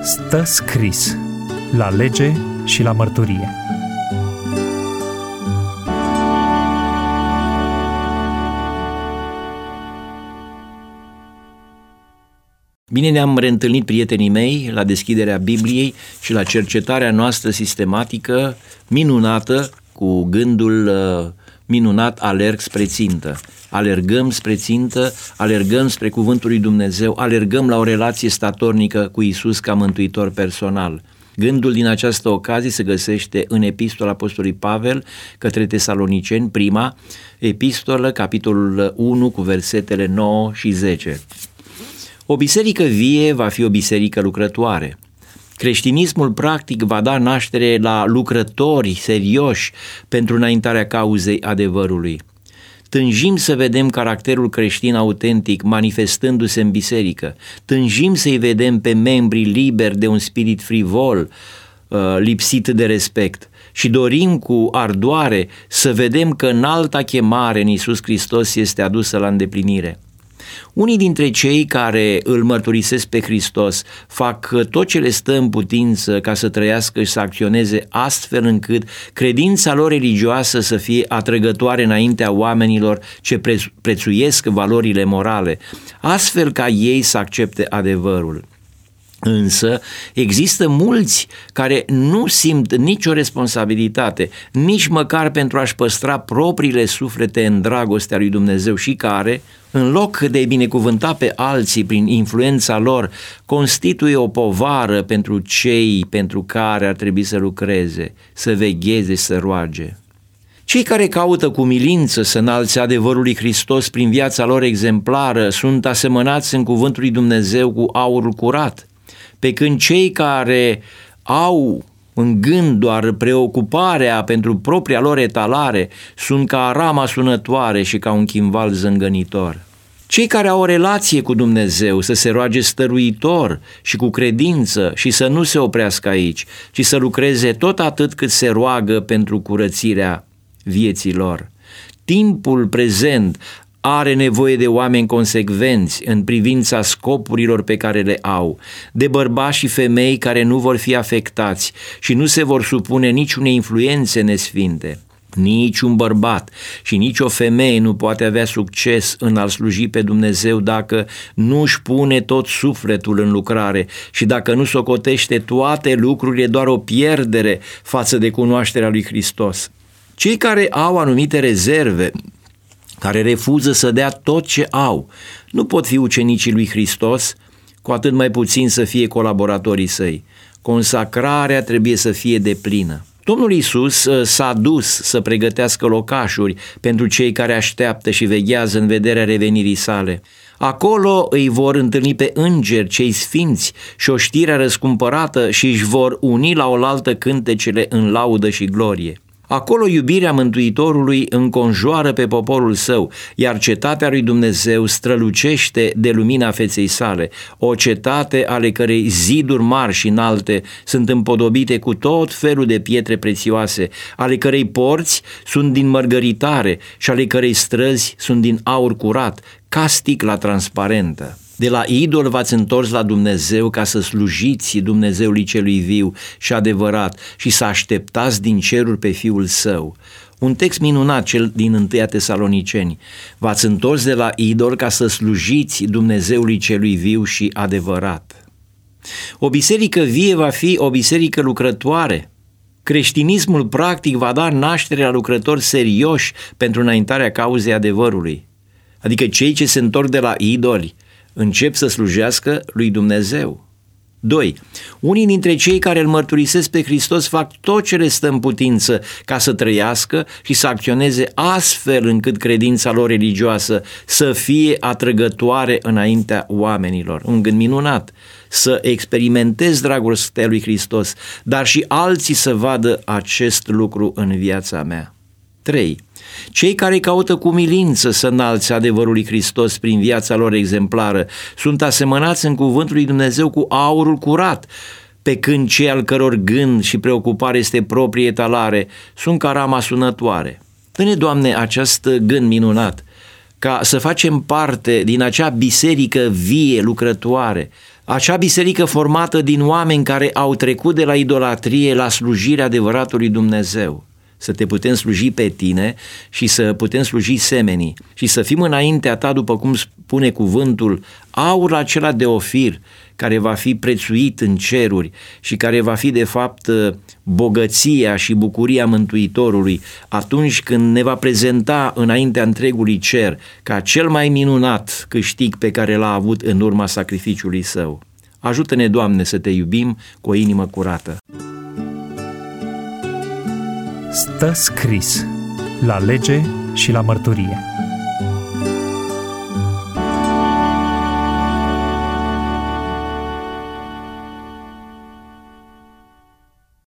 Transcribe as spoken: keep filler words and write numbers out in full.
Stă scris la lege și la mărturie. Bine ne-am reîntâlnit, prietenii mei, la deschiderea Bibliei și la cercetarea noastră sistematică, minunată, cu gândul uh, minunat, alerg spre țintă. Alergăm spre țintă, alergăm spre cuvântul lui Dumnezeu, alergăm la o relație statornică cu Iisus ca mântuitor personal. Gândul din această ocazie se găsește în Epistola Apostolului Pavel către Tesaloniceni, prima epistolă, capitolul unu, cu versetele nouă și zece. O biserică vie va fi o biserică lucrătoare. Creștinismul practic va da naștere la lucrători serioși pentru înaintarea cauzei adevărului. Tânjim să vedem caracterul creștin autentic manifestându-se în biserică. Tânjim să-i vedem pe membrii liberi de un spirit frivol, lipsit de respect. Și dorim cu ardoare să vedem că înalta chemare în Iisus Hristos este adusă la îndeplinire. Unii dintre cei care îl mărturisesc pe Hristos fac tot ce le stă în putință ca să trăiască și să acționeze astfel încât credința lor religioasă să fie atrăgătoare înaintea oamenilor ce prețuiesc valorile morale, astfel ca ei să accepte adevărul. Însă există mulți care nu simt nicio responsabilitate, nici măcar pentru a-și păstra propriile suflete în dragostea lui Dumnezeu și care, în loc de a binecuvânta pe alții prin influența lor, constituie o povară pentru cei pentru care ar trebui să lucreze, să vegheze, să roage. Cei care caută cu milință să înalțe adevărul lui Hristos prin viața lor exemplară sunt asemănați în cuvântul lui Dumnezeu cu aurul curat, pe când cei care au în gând doar preocuparea pentru propria lor etalare sunt ca arama sunătoare și ca un chimval zângănitor. Cei care au o relație cu Dumnezeu să se roage stăruitor și cu credință și să nu se oprească aici, ci să lucreze tot atât cât se roagă pentru curățirea vieții lor. Timpul prezent are nevoie de oameni consecvenți în privința scopurilor pe care le au, de bărbați și femei care nu vor fi afectați și nu se vor supune niciunei influențe nesfinte. Niciun bărbat și nici o femeie nu poate avea succes în a-L sluji pe Dumnezeu dacă nu își pune tot sufletul în lucrare și dacă nu socotește toate lucrurile doar o pierdere față de cunoașterea lui Hristos. Cei care au anumite rezerve, care refuză să dea tot ce au, nu pot fi ucenicii lui Hristos, cu atât mai puțin să fie colaboratorii săi. Consacrarea trebuie să fie deplină. Domnul Iisus s-a dus să pregătească locașuri pentru cei care așteaptă și veghează în vederea revenirii sale. Acolo îi vor întâlni pe îngeri cei sfinți și oștirea răscumpărată și își vor uni la oaltă cântecele în laudă și glorie. Acolo iubirea Mântuitorului înconjoară pe poporul său, iar cetatea lui Dumnezeu strălucește de lumina feței sale, o cetate ale cărei ziduri mari și înalte sunt împodobite cu tot felul de pietre prețioase, ale cărei porți sunt din mărgăritare și ale cărei străzi sunt din aur curat, ca sticla transparentă. De la idol v-ați întors la Dumnezeu ca să slujiți Dumnezeului celui viu și adevărat și să așteptați din ceruri pe Fiul Său. Un text minunat, cel din întâia Tesaloniceni. V-ați întors de la idol ca să slujiți Dumnezeului celui viu și adevărat. O biserică vie va fi o biserică lucrătoare. Creștinismul practic va da naștere la lucrători serioși pentru înaintarea cauzei adevărului. Adică cei ce se întorc de la idoli încep să slujească lui Dumnezeu. doi. Unii dintre cei care îl mărturisesc pe Hristos fac tot ce le stă în putință ca să trăiască și să acționeze astfel încât credința lor religioasă să fie atrăgătoare înaintea oamenilor. Un gând minunat, să experimentez dragostea lui Hristos, dar și alții să vadă acest lucru în viața mea. trei. Cei care caută cu milință să înalțe adevărul lui Hristos prin viața lor exemplară sunt asemănați în cuvântul lui Dumnezeu cu aurul curat, pe când cei al căror gând și preocupare este proprie etalare sunt ca rama sunătoare. Dă-ne, Doamne, acest gând minunat ca să facem parte din acea biserică vie, lucrătoare, acea biserică formată din oameni care au trecut de la idolatrie la slujirea adevăratului Dumnezeu. Să te putem sluji pe tine și să putem sluji semenii și să fim înaintea ta, după cum spune cuvântul, aur acela de Ofir, care va fi prețuit în ceruri și care va fi de fapt bogăția și bucuria Mântuitorului atunci când ne va prezenta înaintea întregului cer ca cel mai minunat câștig pe care l-a avut în urma sacrificiului său. Ajută-ne, Doamne, să te iubim cu o inimă curată. Stă scris la lege și la mărturie.